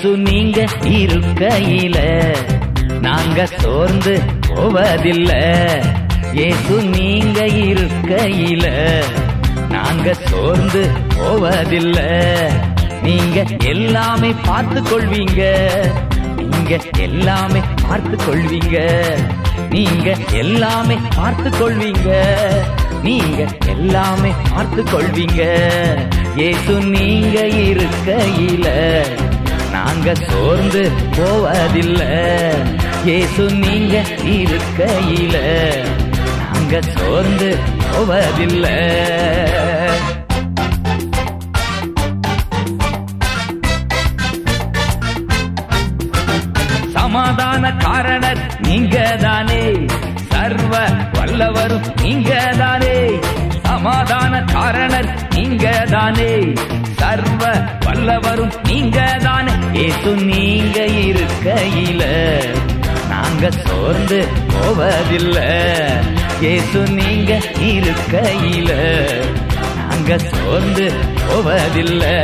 இயேசு நீங்க இருக்கையில நாங்க சோர்ந்து போவதில்லை. இயேசு நீங்க இருக்கையில நாங்க சோர்ந்து போவதில்லை. நீங்க எல்லாமே பார்த்து கொள்வீங்க, நீங்க எல்லாமே பார்த்து கொள்வீங்க, நீங்க எல்லாமே பார்த்து கொள்வீங்க, நீங்க எல்லாமே பார்த்து கொள்வீங்க. இயேசு நீங்க இருக்கையில நாங்க சோர்ந்து போவதில்லை. இயேசு நீங்க இருக்கையில நாங்க சோர்ந்து போவதில்லை. சமாதான காரணர் நீங்க தானே, சர்வ வல்லவரும் நீங்க தானே. சமாதான காரணர் நீங்க தானே, சர்வ வல்லவரும் நீங்க தானே. இயேசு நீங்க இருக்கையில நாங்க சோர்ந்து போவதில்லை. இயேசு நீங்க இருக்கையில நாங்க சோர்ந்து போவதில்லை.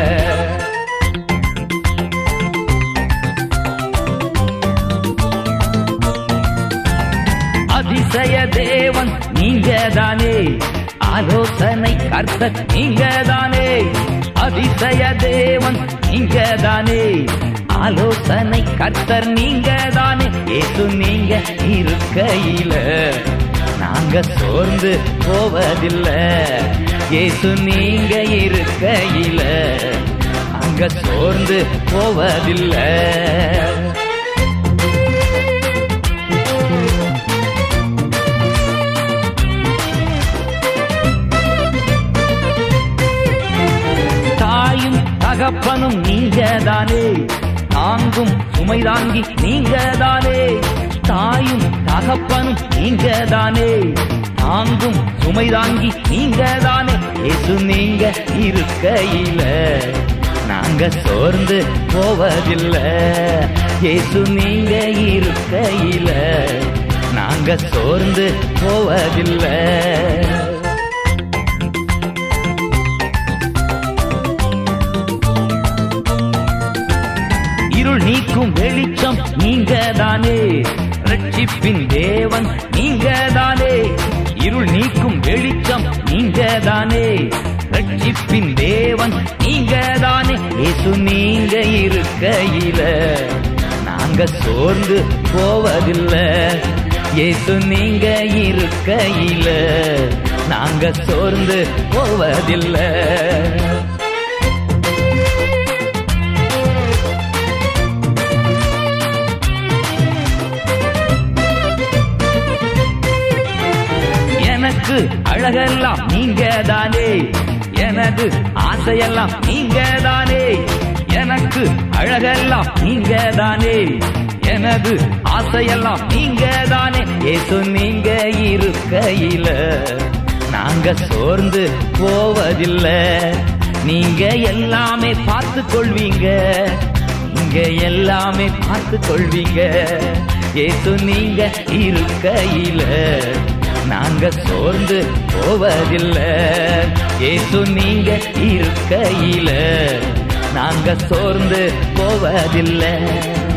அதிசய தேவன் நீங்க தானே, ஆலோசனை கர்த்தர் நீங்க தானே. அதிசய தேவன் நீங்க தானே, ஆலோசனை கர்த்தர் நீங்க தானே. இயேசு நீங்க இருக்கையில நாங்க சோர்ந்து போவதில்லை. இயேசு நீங்க இருக்கையில நாங்க சோர்ந்து போவதில்லை. தகப்பனும் நீங்க தானே, தாங்கும் சுமை தாங்கி நீங்க தானே. தாயும் தகப்பனும் நீங்க தானே, தாங்கும் சுமை தாங்கி நீங்க தானே. இயேசு நீங்க இருக்கையில நாங்க சோர்ந்து போவதில்லை. இயேசு நீங்க இருக்கையில நாங்க சோர்ந்து போவதில்லை. இருள் நீக்கும் வெளிச்சம் நீங்க தானே, ரட்சிப்பின் தேவன் நீங்க தானே. இருள் நீக்கும் வெளிச்சம் நீங்க தானே, ரட்சிப்பின் தேவன் நீங்க தானே. இயேசு நீங்க இருக்கையில நாங்க சோர்ந்து போவதில்லை. இயேசு நீங்க இருக்கையில நாங்க சோர்ந்து போவதில்லை. எனக்கு அழகெல்லாம் நீங்க தானே, எனது ஆசையெல்லாம் நீங்க தானே. எனக்கு அழகெல்லாம் நீங்க தானே, எனது ஆசையெல்லாம் நீங்க தானே. இயேசு நீங்க இருக்கையில நாங்க சோர்ந்து போவதில்லை. நீங்க எல்லாமே பார்த்து கொள்வீங்க, நீங்க எல்லாமே பார்த்து கொள்வீங்க. இயேசு நீங்க இருக்கையில நாங்க சோர்ந்து போவதில்லை. இயேசு நீங்க இருக்கையில நாங்க சோர்ந்து போவதில்லை.